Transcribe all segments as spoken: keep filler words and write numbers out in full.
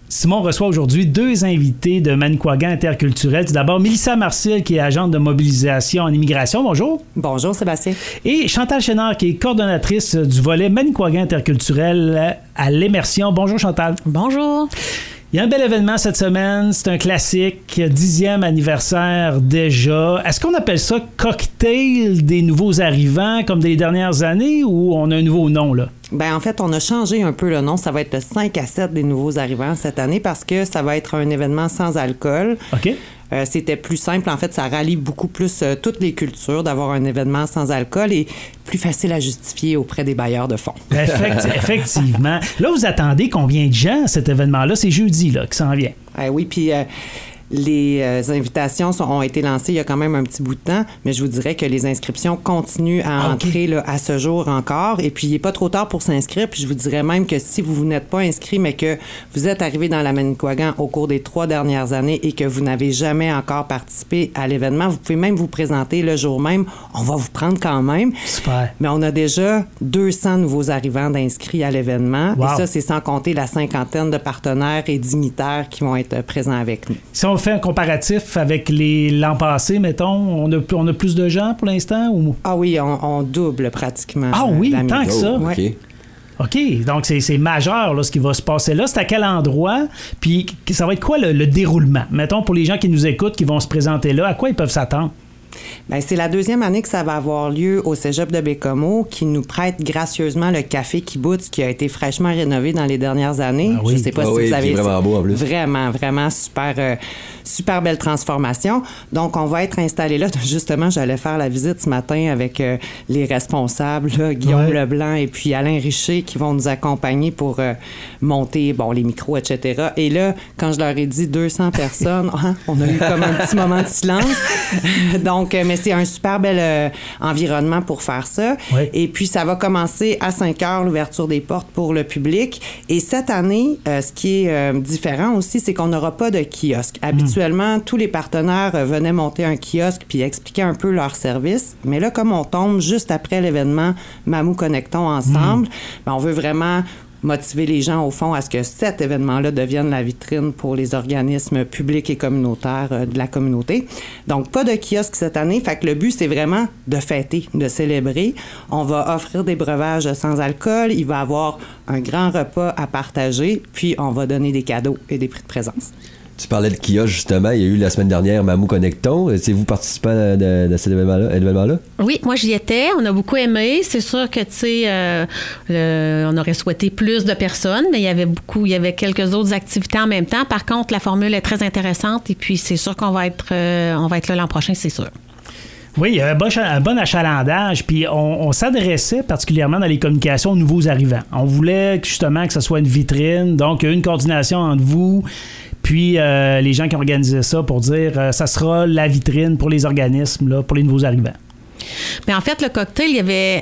Simon reçoit aujourd'hui deux invités de Manicouagan Interculturel. Tout d'abord, Mélissa Marcil, qui est agente de mobilisation en immigration. Bonjour. Bonjour, Sébastien. Et Chantal Chénard, qui est coordonnatrice du volet Manicouagan Interculturel à l'Immersion. Bonjour, Chantal. Bonjour. Il y a un bel événement cette semaine, c'est un classique, dixième anniversaire déjà. Est-ce qu'on appelle ça cocktail des nouveaux arrivants comme des dernières années ou on a un nouveau nom là? Ben en fait, on a changé un peu le nom. Ça va être le cinq à sept des nouveaux arrivants cette année parce que ça va être un événement sans alcool. OK. Euh, c'était plus simple. En fait, ça rallie beaucoup plus euh, toutes les cultures d'avoir un événement sans alcool et plus facile à justifier auprès des bailleurs de fonds. Effecti- effectivement. Là, vous attendez combien de gens à cet événement-là? C'est jeudi là, qui s'en vient. Euh, oui, puis... Euh, Les euh, invitations sont, ont été lancées il y a quand même un petit bout de temps, mais je vous dirais que les inscriptions continuent à ah, entrer okay. là, à ce jour encore. Et puis, il n'est pas trop tard pour s'inscrire. Puis, je vous dirais même que si vous n'êtes pas inscrit, mais que vous êtes arrivé dans la Manicouagan au cours des trois dernières années et que vous n'avez jamais encore participé à l'événement, vous pouvez même vous présenter le jour même. On va vous prendre quand même. Super. Mais on a déjà deux cents nouveaux arrivants d'inscrits à l'événement. Wow. Et ça, c'est sans compter la cinquantaine de partenaires et dignitaires qui vont être présents avec nous. Si on fait un comparatif avec les, l'an passé, mettons, on a, on a plus de gens pour l'instant? Ou... Ah oui, on, on double pratiquement. Ah oui, tant que ça? Oh, ouais. OK. OK, donc c'est, c'est majeur là, ce qui va se passer là. C'est à quel endroit? Puis ça va être quoi le, le déroulement? Mettons, pour les gens qui nous écoutent, qui vont se présenter là, à quoi ils peuvent s'attendre? Bien, c'est la deuxième année que ça va avoir lieu au Cégep de Bécomo, qui nous prête gracieusement le café Kibbutz qui a été fraîchement rénové dans les dernières années. Ah oui. Je ne sais pas ah si oui, vous avez... C'est vraiment beau en plus. Vraiment, vraiment super, euh, super belle transformation. Donc, on va être installé là. Justement, j'allais faire la visite ce matin avec euh, les responsables, là, Guillaume ouais. Leblanc et puis Alain Richer, qui vont nous accompagner pour euh, monter, bon, les micros, et cetera. Et là, quand je leur ai dit deux cents personnes, hein, on a eu comme un petit moment de silence. Donc, mais c'est un super bel euh, environnement pour faire ça. Oui. Et puis, ça va commencer à cinq heures, l'ouverture des portes pour le public. Et cette année, euh, ce qui est euh, différent aussi, c'est qu'on n'aura pas de kiosque. Habituellement, mmh. tous les partenaires euh, venaient monter un kiosque puis expliquer un peu leur service. Mais là, comme on tombe juste après l'événement Mamou Connectons ensemble, mmh. ben, on veut vraiment motiver les gens, au fond, à ce que cet événement-là devienne la vitrine pour les organismes publics et communautaires euh, de la communauté. Donc, pas de kiosque cette année. Fait que le but, c'est vraiment de fêter, de célébrer. On va offrir des breuvages sans alcool. Il va y avoir un grand repas à partager. Puis, on va donner des cadeaux et des prix de présence. Tu parlais de kiosque, justement. Il y a eu la semaine dernière Mamou Connectons. C'est-vous participant de, de, de cet événement-là, événement-là? Oui, moi, j'y étais. On a beaucoup aimé. C'est sûr que, tu sais, euh, euh, on aurait souhaité plus de personnes, mais il y avait beaucoup, il y avait quelques autres activités en même temps. Par contre, la formule est très intéressante et puis c'est sûr qu'on va être, euh, on va être là l'an prochain, c'est sûr. Oui, il y a un bon, un bon achalandage, puis on, on s'adressait particulièrement dans les communications aux nouveaux arrivants. On voulait justement que ce soit une vitrine, donc une coordination entre vous, puis euh, les gens qui organisaient ça pour dire euh, ça sera la vitrine pour les organismes, là, pour les nouveaux arrivants. Mais en fait, le cocktail, il y avait...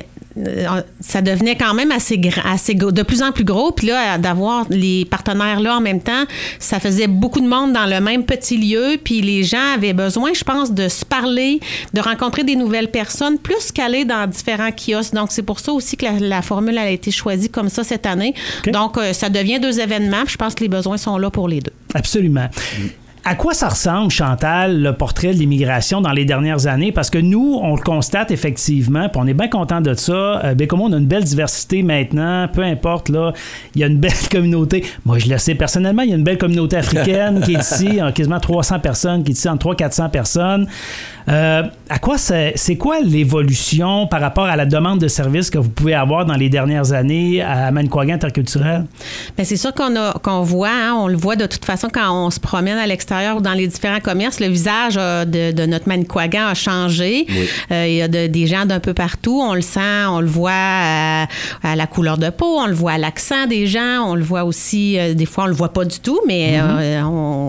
ça devenait quand même assez, assez de plus en plus gros. Puis là, d'avoir les partenaires là en même temps, ça faisait beaucoup de monde dans le même petit lieu. Puis les gens avaient besoin, je pense, de se parler, de rencontrer des nouvelles personnes, plus qu'aller dans différents kiosques. Donc, c'est pour ça aussi que la, la formule a été choisie comme ça cette année. Okay. Donc, euh, ça devient deux événements. Puis je pense que les besoins sont là pour les deux. Absolument. Mmh. À quoi ça ressemble, Chantal, le portrait de l'immigration dans les dernières années? Parce que nous, on le constate effectivement, puis on est bien content de ça. Euh, Bécomo, on a une belle diversité maintenant, peu importe, là, il y a une belle communauté. Moi, je le sais personnellement, il y a une belle communauté africaine qui est ici, quasiment trois cents personnes, qui est ici, entre trois cents à quatre cents personnes. Euh, à quoi c'est, c'est quoi l'évolution par rapport à la demande de services que vous pouvez avoir dans les dernières années à Manicouagan Interculturel? Bien, c'est sûr qu'on a, qu'on voit, hein, on le voit de toute façon quand on se promène à l'extérieur ou dans les différents commerces, le visage euh, de, de notre Manicouagan a changé. Oui. Euh, il y a de, des gens d'un peu partout, on le sent, on le voit à, à la couleur de peau, on le voit à l'accent des gens, on le voit aussi, euh, des fois on le voit pas du tout, mais mm-hmm. euh, on,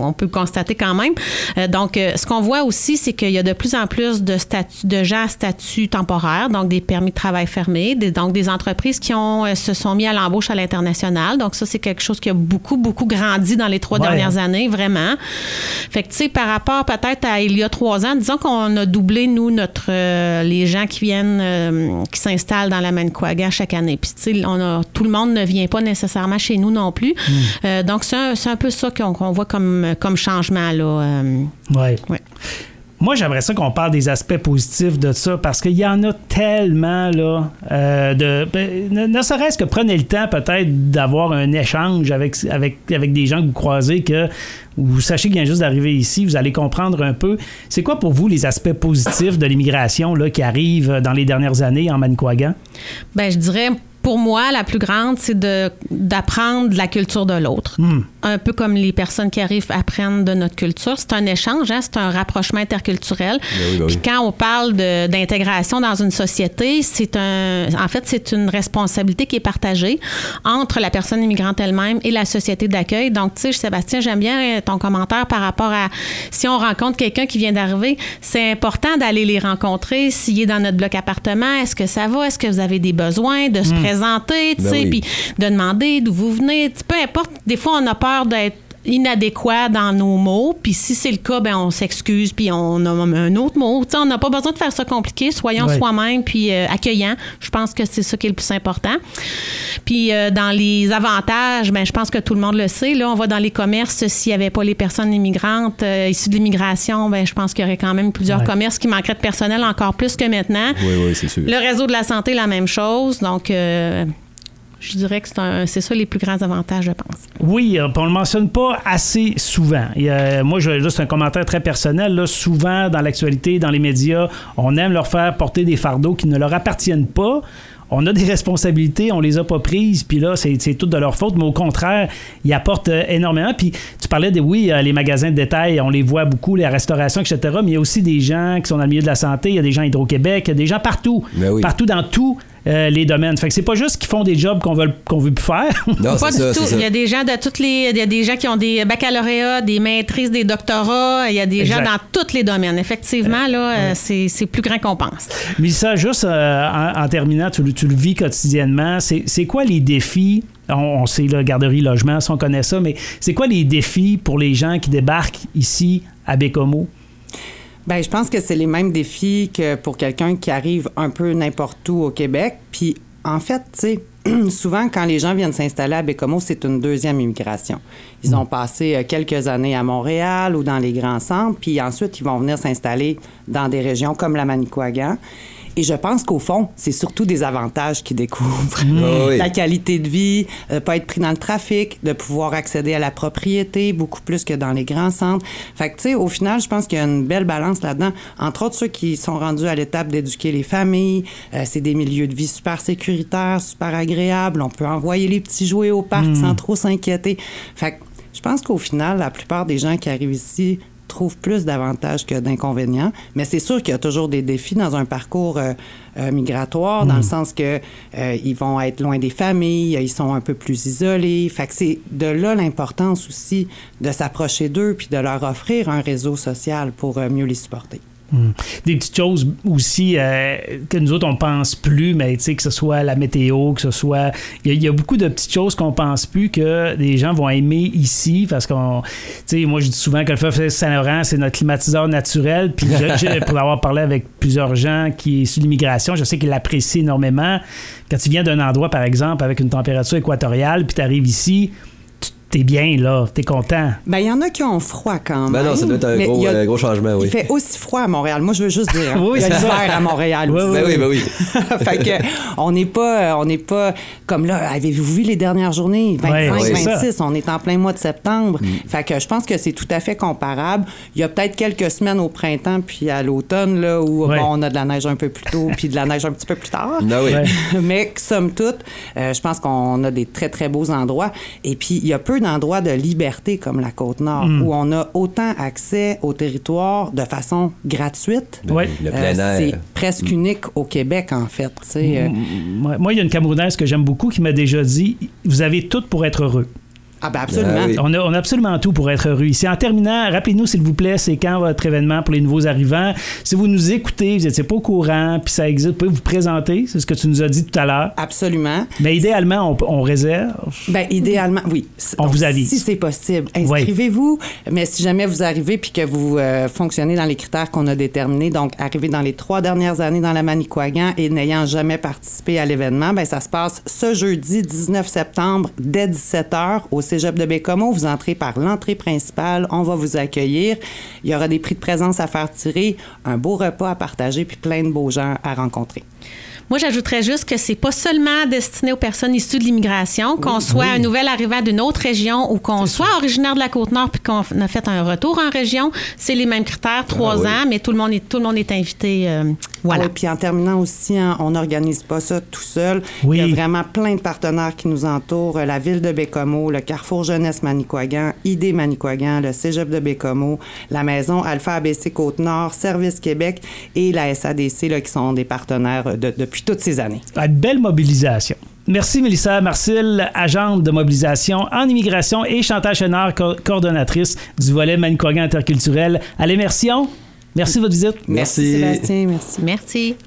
on peut le constater quand même. Euh, donc, euh, ce qu'on voit aussi, c'est qu'il y a de plus en plus de, statu, de gens à statut temporaire, donc des permis de travail fermés, des, donc des entreprises qui ont, euh, se sont mis à l'embauche à l'international. Donc, ça, c'est quelque chose qui a beaucoup, beaucoup grandi dans les trois ouais. dernières années, vraiment. Fait que, tu sais, par rapport peut-être à il y a trois ans, disons qu'on a doublé, nous, notre euh, les gens qui viennent, euh, qui s'installent dans la Manicouagan chaque année. Puis, tu sais, on a, tout le monde ne vient pas nécessairement chez nous non plus. Mm. Euh, donc, c'est un, c'est un peu ça qu'on, qu'on voit comme, comme changement, là. Euh, oui. Ouais. Moi, j'aimerais ça qu'on parle des aspects positifs de ça, parce qu'il y en a tellement, là, euh, de, ne, ne serait-ce que prenez le temps peut-être d'avoir un échange avec, avec, avec des gens que vous croisez, que vous sachez qu'il vient juste d'arriver ici, vous allez comprendre un peu. C'est quoi pour vous les aspects positifs de l'immigration là, qui arrivent dans les dernières années en Manicouagan? Bien, je dirais... Pour moi, la plus grande, c'est de, d'apprendre de la culture de l'autre. Mm. Un peu comme les personnes qui arrivent apprennent de notre culture. C'est un échange, hein? C'est un rapprochement interculturel. Ben oui, ben oui. Puis quand on parle de, d'intégration dans une société, c'est un, en fait, c'est une responsabilité qui est partagée entre la personne immigrante elle-même et la société d'accueil. Donc, tu sais, Sébastien, j'aime bien ton commentaire par rapport à si on rencontre quelqu'un qui vient d'arriver, c'est important d'aller les rencontrer. S'il est dans notre bloc appartement, est-ce que ça va? Est-ce que vous avez des besoins de se mm. présenter? Tu sais, puis de demander d'où vous venez. Peu importe, des fois, on a peur d'être inadéquat dans nos mots, puis si c'est le cas, ben on s'excuse, puis on a un autre mot. Tu sais, on n'a pas besoin de faire ça compliqué. Soyons ouais. soi-même, puis euh, accueillants. Je pense que c'est ça qui est le plus important. Puis euh, dans les avantages, ben je pense que tout le monde le sait. Là, on va dans les commerces, s'il n'y avait pas les personnes immigrantes euh, issues de l'immigration, ben je pense qu'il y aurait quand même plusieurs ouais. commerces qui manqueraient de personnel encore plus que maintenant. Oui, oui, c'est sûr. Le réseau de la santé, la même chose. Donc... Euh, Je dirais que c'est, un, c'est ça les plus grands avantages, je pense. Oui, on ne le mentionne pas assez souvent. Et, euh, moi, je, juste un commentaire très personnel. Là, souvent, dans l'actualité, dans les médias, on aime leur faire porter des fardeaux qui ne leur appartiennent pas. On a des responsabilités, on les a pas prises, puis là, c'est, c'est tout de leur faute, mais au contraire, ils apportent euh, énormément. Puis tu parlais de, oui, euh, les magasins de détail, on les voit beaucoup, les restaurations, et cetera, mais il y a aussi des gens qui sont dans le milieu de la santé, il y a des gens à Hydro-Québec, il y a des gens partout, oui. partout dans tout. Euh, les domaines. Fait que c'est pas juste qu'ils font des jobs qu'on veut, qu'on veut plus faire. Non, pas du ça, tout. Il y a des gens de toutes les. Il y a des gens qui ont des baccalauréats, des maîtrises, des doctorats. Il y a des exact. gens dans tous les domaines. Effectivement, euh, là, ouais. c'est, c'est plus grand qu'on pense. Mais ça, juste euh, en, en terminant, tu, tu le vis quotidiennement. C'est, c'est quoi les défis? On, on sait, là, garderie, logement, si on connaît ça, mais c'est quoi les défis pour les gens qui débarquent ici à Baie-Comeau? Bien, je pense que c'est les mêmes défis que pour quelqu'un qui arrive un peu n'importe où au Québec. Puis, en fait, tu sais, souvent, quand les gens viennent s'installer à Baie-Comeau, c'est une deuxième immigration. Ils ont passé quelques années à Montréal ou dans les grands centres, puis ensuite, ils vont venir s'installer dans des régions comme la Manicouagan. Et je pense qu'au fond, c'est surtout des avantages qu'ils découvrent. Mmh. Oui. La qualité de vie, de ne pas être pris dans le trafic, de pouvoir accéder à la propriété beaucoup plus que dans les grands centres. Fait que, tu sais, au final, je pense qu'il y a une belle balance là-dedans. Entre autres, ceux qui sont rendus à l'étape d'éduquer les familles, euh, c'est des milieux de vie super sécuritaires, super agréables. On peut envoyer les petits jouets au parc mmh. sans trop s'inquiéter. Fait que je pense qu'au final, la plupart des gens qui arrivent ici trouvent plus d'avantages que d'inconvénients. Mais c'est sûr qu'il y a toujours des défis dans un parcours euh, euh, migratoire, mmh. dans le sens que euh, ils vont être loin des familles, ils sont un peu plus isolés. Fait que c'est de là l'importance aussi de s'approcher d'eux puis de leur offrir un réseau social pour euh, mieux les supporter. Hum. Des petites choses aussi euh, que nous autres on pense plus, mais tu sais, que ce soit la météo, que ce soit il y, y a beaucoup de petites choses qu'on pense plus que les gens vont aimer ici, parce qu'on tu sais, moi je dis souvent que le fleuve Saint-Laurent c'est notre climatiseur naturel, puis je, je, pour avoir parlé avec plusieurs gens qui sont l'immigration, je sais qu'ils l'apprécient énormément. Quand tu viens d'un endroit par exemple avec une température équatoriale puis tu arrives ici, t'es bien, là, t'es content. Bien, il y en a qui ont froid quand même. Ben non, ça doit être un gros, a, euh, gros changement, oui. Il fait aussi froid à Montréal. Moi, je veux juste dire, oui, il y a l'hiver à Montréal oui, aussi. Ben oui, ben oui. Fait que, on n'est pas, on n'est pas, comme là, avez-vous vu les dernières journées? vingt-cinq, oui, vingt-six, on est en plein mois de septembre. Mm. Fait que je pense que c'est tout à fait comparable. Il y a peut-être quelques semaines au printemps puis à l'automne, là, où oui. bon, on a de la neige un peu plus tôt puis de la neige un petit peu plus tard. Non, oui. Mais, somme toute, euh, je pense qu'on a des très, très beaux endroits. Et puis, il y a peu d'endroits de liberté comme la Côte-Nord, mm. où on a autant accès au territoire de façon gratuite. Oui. Le plein air. Euh, c'est presque mm. unique au Québec, en fait. Mm. Moi, il y a une Camerounaise que j'aime beaucoup qui m'a déjà dit « Vous avez tout pour être heureux ». Ah ben absolument. Ah oui. On a, on a absolument tout pour être heureux ici. En terminant, rappelez-nous, s'il vous plaît, c'est quand votre événement pour les nouveaux arrivants. Si vous nous écoutez, vous n'étiez pas au courant, puis ça existe, vous pouvez vous présenter, c'est ce que tu nous as dit tout à l'heure. Absolument. Mais idéalement, on, on réserve. Ben idéalement, oui. On Donc, vous avise. Si c'est possible, inscrivez-vous. Oui. Mais si jamais vous arrivez puis que vous euh, fonctionnez dans les critères qu'on a déterminés, donc arrivez dans les trois dernières années dans la Manicouagan et n'ayant jamais participé à l'événement, ben ça se passe ce jeudi dix-neuf septembre dès dix-sept heures au Cégep de Baie-Comeau. Vous entrez par l'entrée principale, on va vous accueillir. Il y aura des prix de présence à faire tirer, un beau repas à partager puis plein de beaux gens à rencontrer. Moi, j'ajouterais juste que c'est pas seulement destiné aux personnes issues de l'immigration, qu'on oui, soit oui. un nouvel arrivant d'une autre région ou qu'on c'est soit ça. originaire de la Côte-Nord puis qu'on a fait un retour en région. C'est les mêmes critères, trois Ah, oui. ans, mais tout le monde est, tout le monde est invité. Euh, voilà. Ah oui, puis en terminant aussi, hein, on n'organise pas ça tout seul. Oui. Il y a vraiment plein de partenaires qui nous entourent. La Ville de Baie-Comeau, le Carrefour Jeunesse Manicouagan, I D Manicouagan, le Cégep de Baie-Comeau, la Maison Alpha A B C Côte-Nord, Service Québec et la S A D C là, qui sont des partenaires de, depuis toutes ces années. Une belle mobilisation. Merci, Mélissa Marcil, agente de mobilisation en immigration, et Chantal Chénard, co- coordonnatrice du volet Manicouagan interculturel à l'Immersion. Merci de votre visite. Merci, Merci. Sébastien. Merci. Merci.